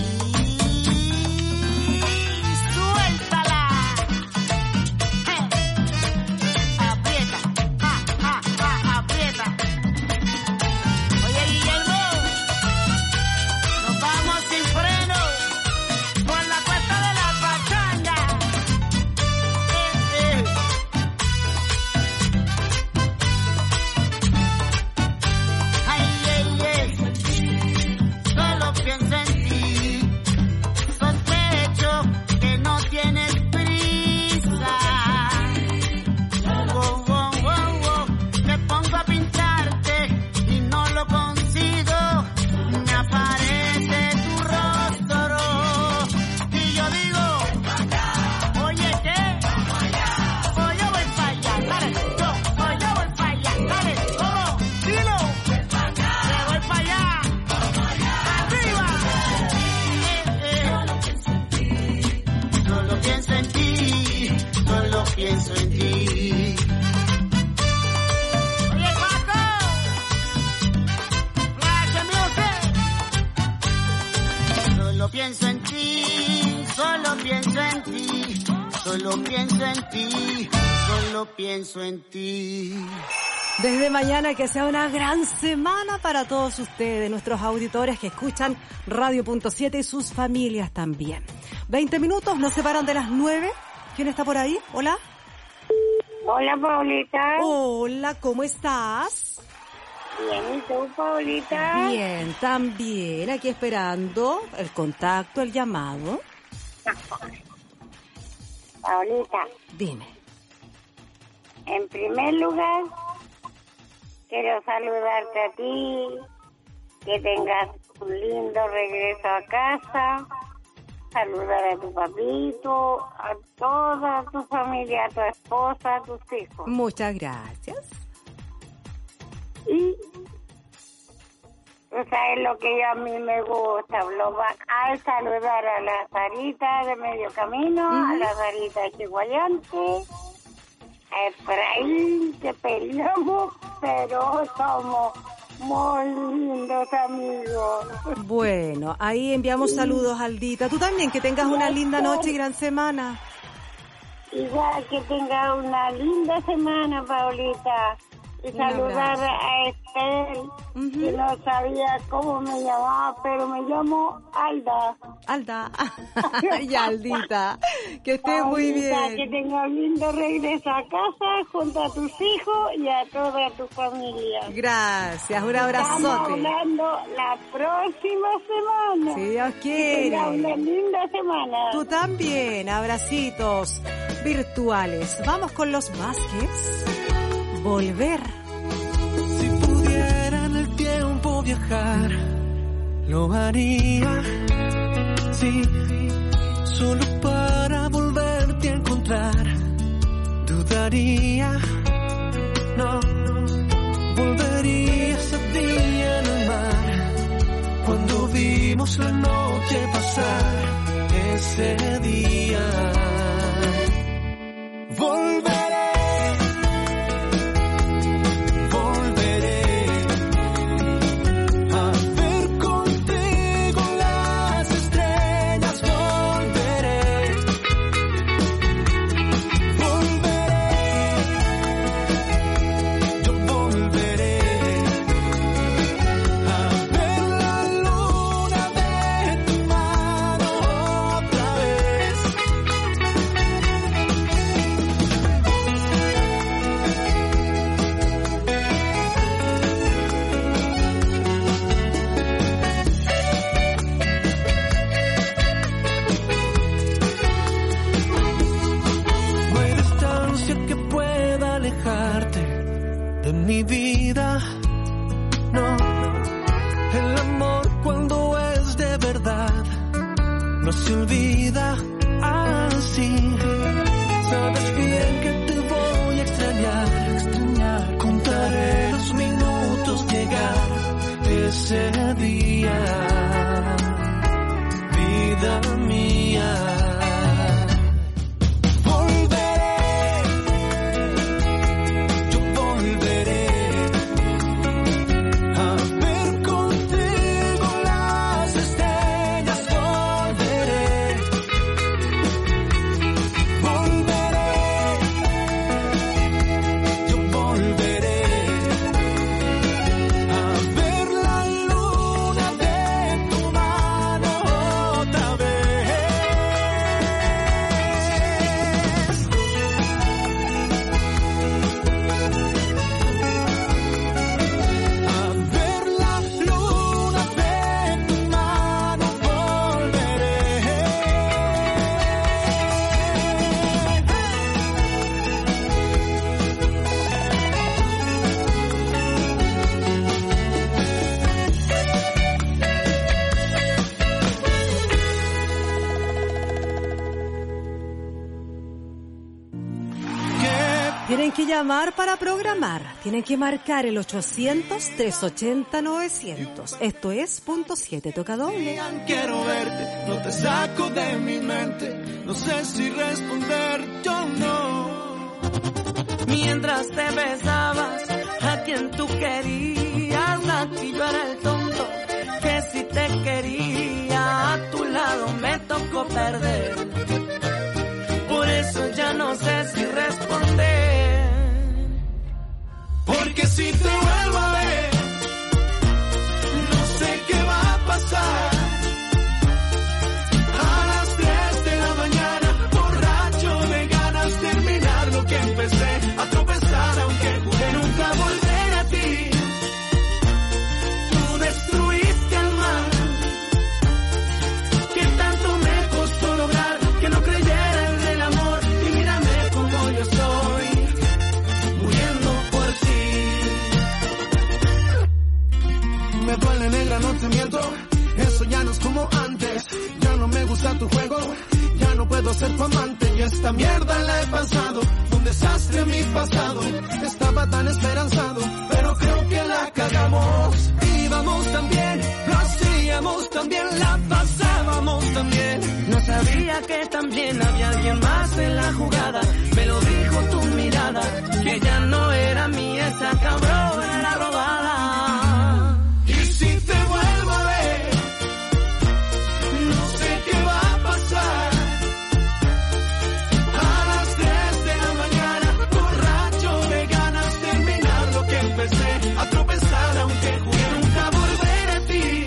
[SPEAKER 13] Pienso en ti.
[SPEAKER 2] Desde mañana que sea una gran semana para todos ustedes, nuestros auditores que escuchan Radio punto siete y sus familias también. veinte minutos nos separan de las nueve. ¿Quién está por ahí? Hola.
[SPEAKER 14] Hola, Paulita.
[SPEAKER 2] Hola, ¿cómo estás?
[SPEAKER 14] Bien, ¿y tú, Paulita?
[SPEAKER 2] Bien, también. Aquí esperando el contacto, el llamado.
[SPEAKER 14] Paulita.
[SPEAKER 2] Dime.
[SPEAKER 14] En primer lugar, quiero saludarte a ti, que tengas un lindo regreso a casa, saludar a tu papito, a toda tu familia, a tu esposa, a tus hijos.
[SPEAKER 2] Muchas gracias.
[SPEAKER 14] Y tú sabes lo que yo a mí me gusta, lo va a saludar a la Sarita de Medio Camino, uh-huh. a la Sarita de Chihuayante, a Efraín, que peleamos, pero somos muy lindos amigos.
[SPEAKER 2] Bueno, ahí enviamos saludos, Aldita. Tú también, que tengas una linda noche y gran semana.
[SPEAKER 14] Igual, que tengas una linda semana, Paulita. Y saludar a Estel, uh-huh. que no sabía cómo me llamaba, pero me llamo Alda.
[SPEAKER 2] Alda. Y Aldita, que estés muy bien.
[SPEAKER 14] Que tengas un lindo regreso a casa junto a tus hijos y a toda tu familia.
[SPEAKER 2] Gracias, un abrazote.
[SPEAKER 14] Estamos hablando la próxima semana.
[SPEAKER 2] Si Dios quiere.
[SPEAKER 14] Que tengas una linda semana.
[SPEAKER 2] Tú también, abracitos virtuales. Vamos con los Vázquez. Volver.
[SPEAKER 6] Si pudiera en el tiempo viajar, lo haría. Sí, solo para volverte a encontrar. Dudaría, no, volvería ese día en el mar, cuando vimos la noche pasar, ese día. mi vida. No, el amor cuando es de verdad no se olvida así. Sabes bien que te voy a extrañar, extrañar. Contaré los minutos, llegar ese día, vida mía.
[SPEAKER 2] Tienen que llamar para programar. Tienen que marcar el ochocientos, trescientos ochenta, novecientos. Esto es punto siete, toca doble.
[SPEAKER 6] Quiero verte, no te saco de mi mente. No sé si responder, yo no.
[SPEAKER 15] Mientras te besabas a quien tú querías, aquí yo era el tonto que si te quería. A tu lado me tocó perder. Por eso ya no sé si responder.
[SPEAKER 6] Porque si te vuelvo a ver, no sé qué va a pasar. A las tres de la mañana, borracho de ganas, terminar lo que empecé. A tropezar aunque juré nunca volver a ti. Tú destruiste al mar, que tanto me costó lograr que no creyera en el amor. Y mírame como yo soy, muriendo por ti. Me duele, negra, no te miento, eso ya no es como antes. Ya no me gusta tu juego, ya no puedo ser tu amante. Y esta mierda la he pasado, un desastre en mi pasado. Estaba tan esperanzado, pero creo que la cagamos. Íbamos tan bien, lo hacíamos tan bien, la pasábamos tan bien.
[SPEAKER 15] No sabía que también había alguien más en la jugada. Me lo dijo tu mirada, que ya no era mía, esa cabrón era robada.
[SPEAKER 6] Y si te vuelvo a ver, no sé qué va a pasar. A las tres de la mañana, borracho de ganas, terminar lo que empecé. A tropezar aunque juré nunca volver a ti.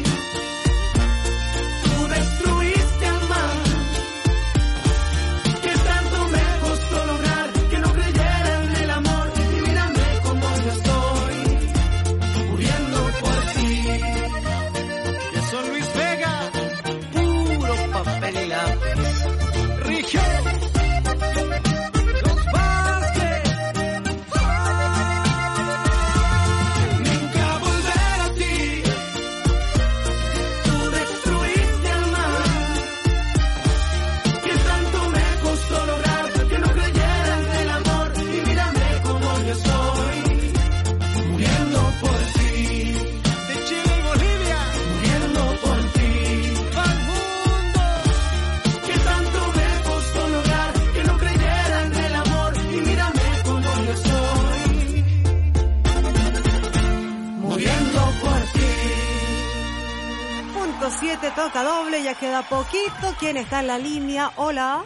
[SPEAKER 6] Tú destruiste al mar, que tanto me costó lograr que no creyera en el amor. Y mírame como yo estoy, muriendo por ti.
[SPEAKER 15] Yo soy Luis Vega, puro papel y lápiz.
[SPEAKER 6] Rigio,
[SPEAKER 15] Los Vázquez.
[SPEAKER 6] nunca volver a ti. Tú destruiste al mar, que tanto me costó lograr que no creyera en el amor. Y mírame como yo soy, muriendo por ti.
[SPEAKER 15] De Chile y Bolivia,
[SPEAKER 6] Muriendo por ti.
[SPEAKER 15] al mundo.
[SPEAKER 6] Que tanto me costó lograr que no creyera en el amor. Y mírame como yo soy, muriendo por ti.
[SPEAKER 2] Punto siete, toca doble, ya queda poquito. ¿Quién está en la línea? Hola.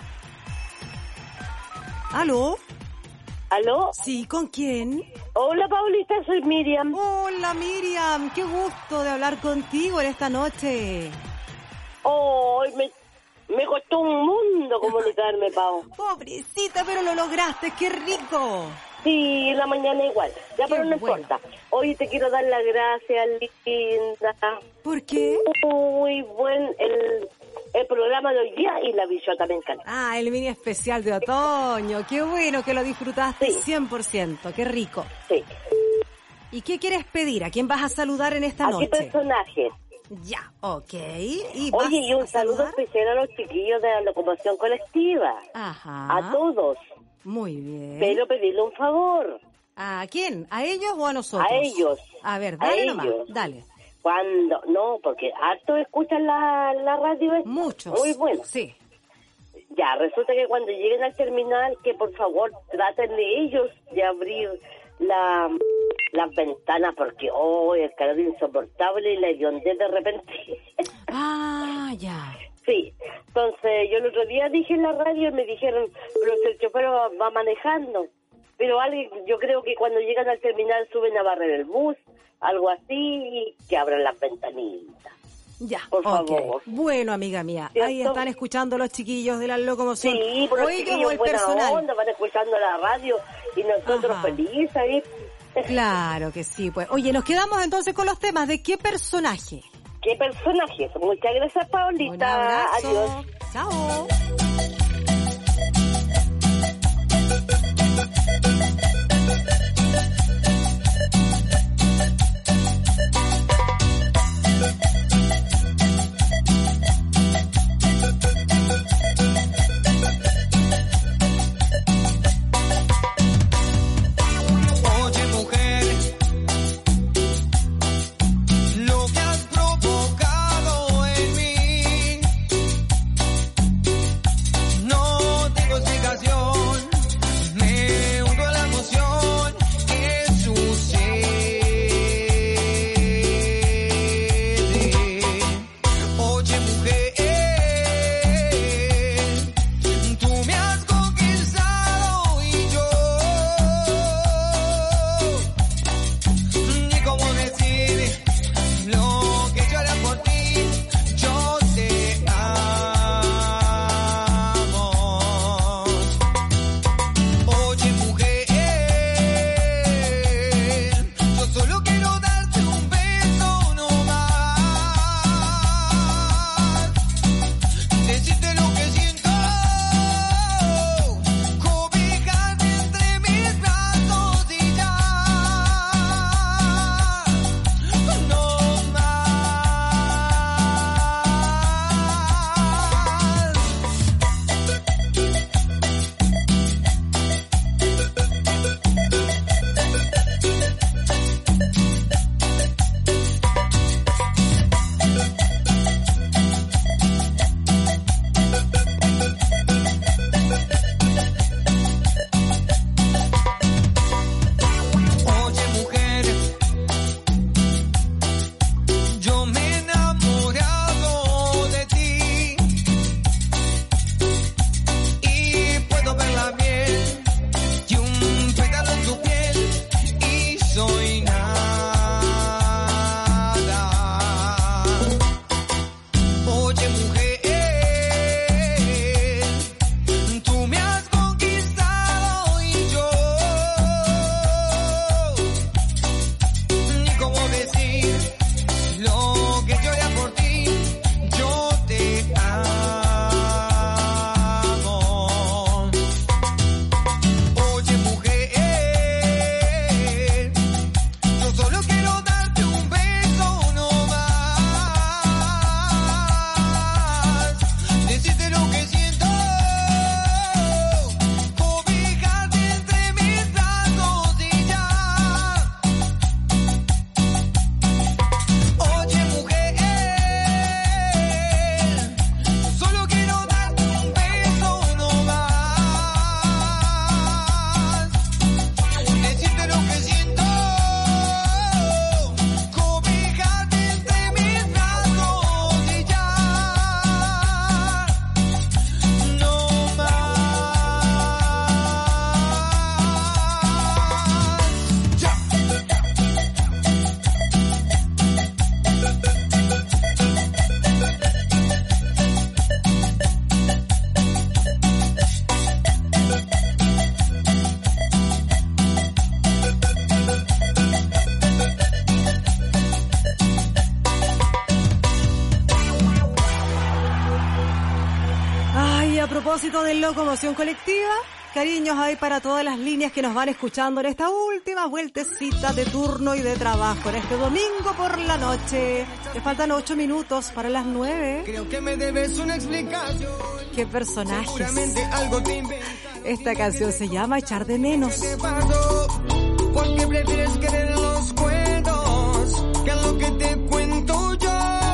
[SPEAKER 2] ¿Aló?
[SPEAKER 16] ¿Aló?
[SPEAKER 2] Sí, ¿con quién?
[SPEAKER 16] Hola, Paulita, soy Miriam.
[SPEAKER 2] Hola, Miriam. Qué gusto de hablar contigo en esta noche.
[SPEAKER 16] Oh, me, me costó un mundo comunicarme, Pau.
[SPEAKER 2] Pobrecita, pero lo lograste. ¡Qué rico!
[SPEAKER 16] Sí, en la mañana igual. Ya,
[SPEAKER 2] Qué
[SPEAKER 16] pero no
[SPEAKER 2] bueno.
[SPEAKER 16] importa. Hoy te quiero dar las gracias, linda.
[SPEAKER 2] ¿Por qué?
[SPEAKER 16] Muy buen el, el programa de hoy día y la bichota me encanta.
[SPEAKER 2] Ah, el mini especial de otoño. Qué bueno que lo disfrutaste
[SPEAKER 16] Sí.
[SPEAKER 2] cien por ciento. Qué rico.
[SPEAKER 16] Sí.
[SPEAKER 2] ¿Y qué quieres pedir? ¿A quién vas a saludar en esta
[SPEAKER 16] ¿A
[SPEAKER 2] noche?
[SPEAKER 16] qué personaje?
[SPEAKER 2] Ya, ok. ¿Y vas
[SPEAKER 16] Oye, y un
[SPEAKER 2] a
[SPEAKER 16] saludo
[SPEAKER 2] saludar?
[SPEAKER 16] especial a los chiquillos de la locomoción colectiva.
[SPEAKER 2] Ajá.
[SPEAKER 16] A todos.
[SPEAKER 2] Muy bien.
[SPEAKER 16] Pero pedirle un favor.
[SPEAKER 2] ¿A quién? ¿A ellos o a nosotros?
[SPEAKER 16] A ellos.
[SPEAKER 2] A ver,
[SPEAKER 16] A
[SPEAKER 2] dale nomás,
[SPEAKER 16] ellos.
[SPEAKER 2] dale.
[SPEAKER 16] Cuando, no, porque harto escuchan la, la radio. esta.
[SPEAKER 2] Muchos.
[SPEAKER 16] Muy bueno.
[SPEAKER 2] Sí.
[SPEAKER 16] Ya, resulta que cuando lleguen al terminal, que por favor traten de ellos de abrir la, las ventanas, porque oh, el calor insoportable y la hediondez de repente.
[SPEAKER 2] Ah, ya.
[SPEAKER 16] Sí, entonces yo el otro día dije en la radio y me dijeron, pero si el chofer va, va manejando. Pero alguien, yo creo que cuando llegan al terminal suben a barrer el bus, algo así, y que abran las ventanillas.
[SPEAKER 2] Ya,
[SPEAKER 16] por
[SPEAKER 2] ok.
[SPEAKER 16] favor.
[SPEAKER 2] Bueno, amiga mía,
[SPEAKER 16] ¿Cierto?
[SPEAKER 2] ahí están escuchando los chiquillos de la locomoción.
[SPEAKER 16] Sí, pero
[SPEAKER 2] o
[SPEAKER 16] los
[SPEAKER 2] ellos
[SPEAKER 16] chiquillos
[SPEAKER 2] o el
[SPEAKER 16] buena
[SPEAKER 2] personal.
[SPEAKER 16] onda, van escuchando la radio y nosotros
[SPEAKER 2] Ajá.
[SPEAKER 16] felices ahí.
[SPEAKER 2] Claro que sí, pues. Oye, nos quedamos entonces con los temas de qué personaje.
[SPEAKER 16] ¿Qué personajes? Muchas gracias, Paulita.
[SPEAKER 2] Un abrazo.
[SPEAKER 16] Adiós.
[SPEAKER 2] Chao.
[SPEAKER 6] Oye, mujer, lo que has provocado en mí no tengo explicación. Me hundo a la emoción que sucede. Oye, mujer, tú me has conquistado y yo ni cómo decir lo que yo haré por ti. Yo te amo. Oye, mujer, yo solo quiero darte un beso no más, decirte lo que siento, cobijarte entre mis brazos y ya, no más. Oye, mujer, yo me he enamorado de ti y puedo ver la miel y un pétalo en tu piel y soy nada. Oye, mujer, tú me has conquistado y yo ni cómo decir lo que yo haría por ti. Yo te amo. Oye, mujer, yo solo quiero darte un beso no más, decirte lo que siento, cobijarte entre mis brazos y ya. Oye, mujer, solo quiero darte un beso no más, decirte lo que siento, cobijarte entre mis brazos y ya, no más. Ya.
[SPEAKER 2] Ay, a propósito de locomoción colectiva, Cariños ahí para todas las líneas que nos van escuchando en esta última vueltecita de turno y de trabajo en este domingo por la noche. Le faltan ocho minutos para las nueve.
[SPEAKER 6] Creo que me debes una explicación.
[SPEAKER 2] ¿Qué personajes?
[SPEAKER 6] Seguramente algo te inventas.
[SPEAKER 2] Esta canción se llama Echar de Menos.
[SPEAKER 6] ¿Qué pasó? ¿Por qué prefieres creer en los cuentos que en lo que te cuento yo?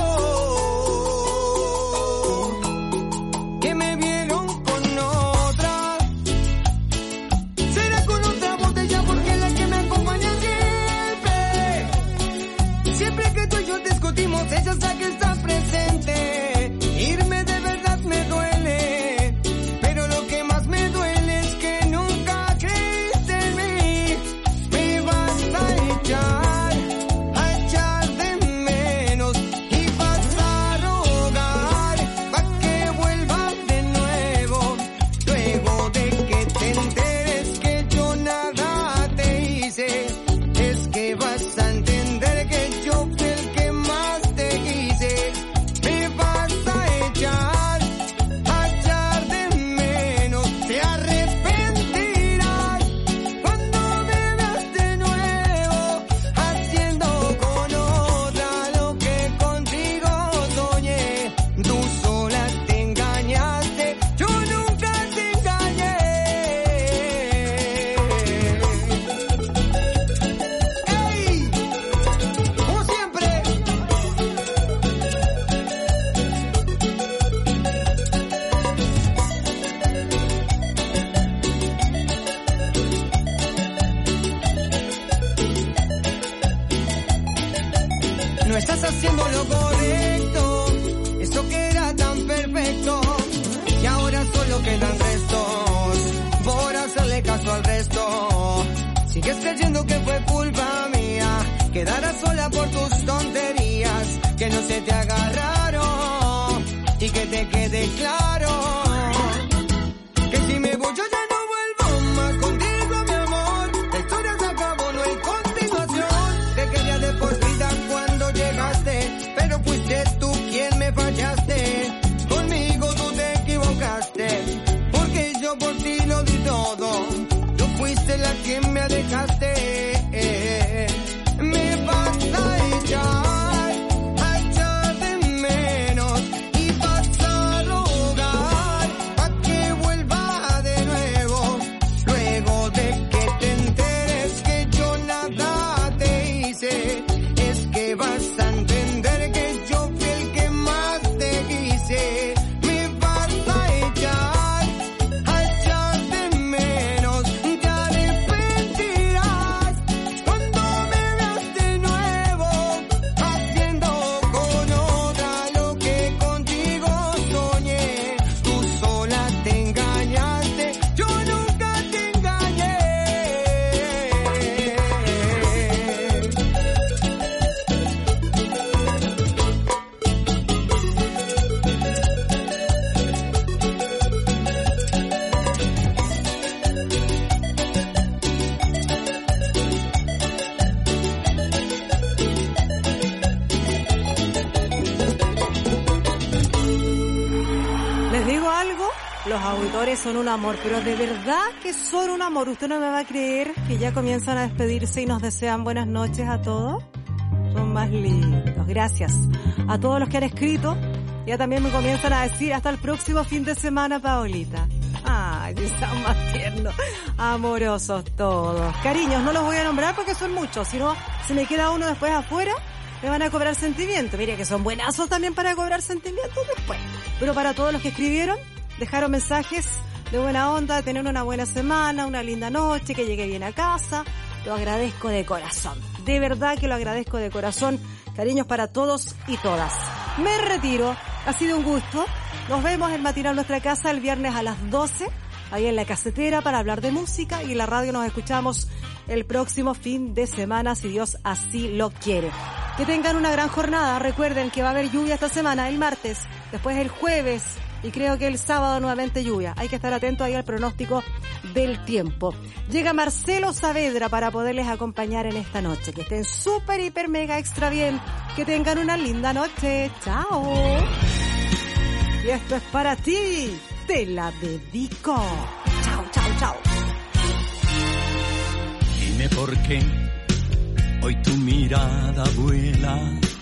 [SPEAKER 6] Que me vieron con otra. Será con otra botella porque la que me acompaña siempre. Siempre que tú y yo discutimos, ella es la que está presente. Irme de verdad me duele, pero lo que más me duele es que nunca creíste en mí. Me vas a echar, a echar de menos y vas a rogar pa' que vuelvas de nuevo. Luego de que te enteres que yo nada te hice, es que vas a entender que yo fui el que más te quise. Me vas a echar, a echar de menos, te arrepentirás cuando me veas de nuevo haciendo con otra lo que contigo soñé. Tú sola te engañaste, yo nunca te engañé. ¡Ey! Como siempre. No estás haciendo lo correcto, eso que era tan perfecto, y ahora solo quedan restos por hacerle caso al resto. Sigues creyendo que fue culpa mía, quedarás sola por tus tonterías, que no se te agarraron y que te quede claro que si me voy yo ya no vuelvo más contigo, mi amor. La historia se acabó, no hay continuación. Te quería de por vida cuando llegaste, pero fuiste tú quien me fallaste. Conmigo tú te equivocaste, porque yo por ti lo di todo. Tú fuiste la que me dejaste. Me vas a echar, a echar de menos y vas a rogar pa' que vuelva de nuevo. Luego de que te enteres que yo nada te hice, es que vas a entender que yo fui el que más te quise. Me vas a echar, a echar de menos, te arrepentirás cuando me veas de nuevo haciendo con otra lo que contigo soñé. Tú sola te engañaste, yo nunca te engañé.
[SPEAKER 2] Les digo algo, los auditores son un amor, pero de verdad que son un amor. Usted no me va a creer que ya comienzan a despedirse y nos desean buenas noches a todos. Son más lindos. Gracias a todos los que han escrito. Ya también me comienzan a decir hasta el próximo fin de semana, Paolita. Ay, están más tiernos, amorosos todos. Cariños, no los voy a nombrar porque son muchos, si no, si me queda uno después afuera, me van a cobrar sentimientos. Mire que son buenazos también para cobrar sentimientos después. Pero para todos los que escribieron, dejaron mensajes de buena onda, de tener una buena semana, una linda noche, que llegue bien a casa, lo agradezco de corazón. De verdad que lo agradezco de corazón. Cariños para todos y todas. Me retiro. Ha sido un gusto. Nos vemos en Matinal Nuestra Casa el viernes a las doce, ahí en la casetera para hablar de música, y en la radio nos escuchamos el próximo fin de semana, si Dios así lo quiere. Que tengan una gran jornada. Recuerden que va a haber lluvia esta semana, el martes, después el jueves y creo que el sábado nuevamente lluvia. Hay que estar atentos ahí al pronóstico del tiempo. Llega Marcelo Saavedra para poderles acompañar en esta noche. Que estén súper, hiper, mega, extra bien. Que tengan una linda noche. Chao. Y esto es para ti. Te la dedico. Chao, chao, chao.
[SPEAKER 6] porque hoy tu mirada vuela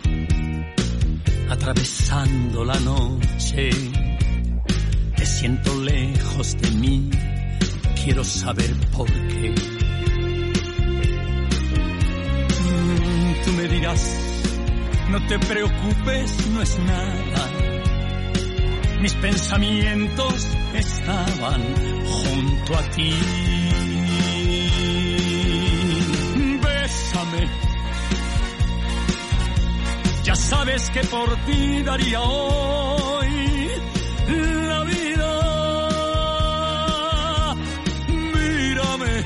[SPEAKER 6] atravesando la noche. Te siento lejos de mí, quiero saber por qué. Mm, tú me dirás, no te preocupes, no es nada. Mis pensamientos estaban junto a ti. Bésame. Ya sabes que por ti daría hoy la vida. Mírame.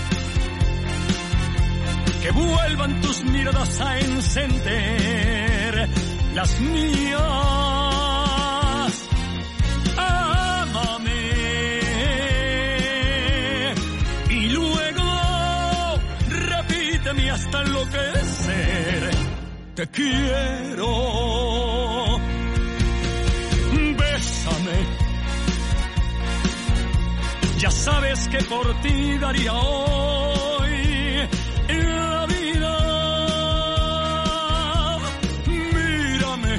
[SPEAKER 6] Que vuelvan tus miradas a encender las mías. Hasta enloquecer, te quiero. Bésame. Ya sabes que por ti daría hoy la vida. Mírame.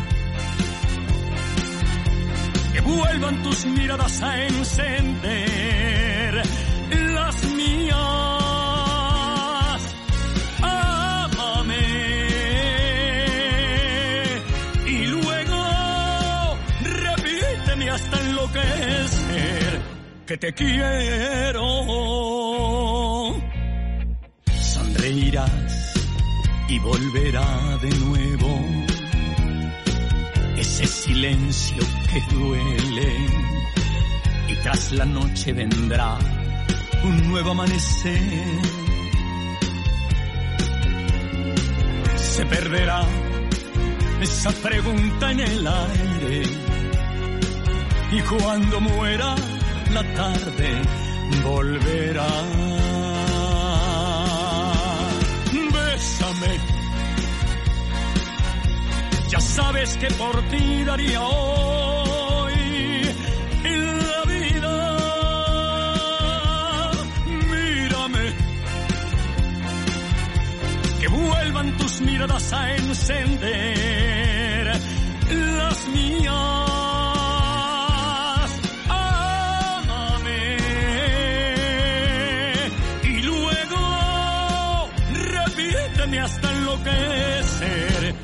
[SPEAKER 6] Que vuelvan tus miradas a encender las mías. Hasta enloquecer, que te quiero. Sonreirás y volverá de nuevo ese silencio que duele, y tras la noche vendrá un nuevo amanecer. Se perderá esa pregunta en el aire, y cuando muera la tarde volverá. Bésame. Ya sabes que por ti daría hoy la vida. Mírame. Que vuelvan tus miradas a encender las mías. Hasta enloquecer.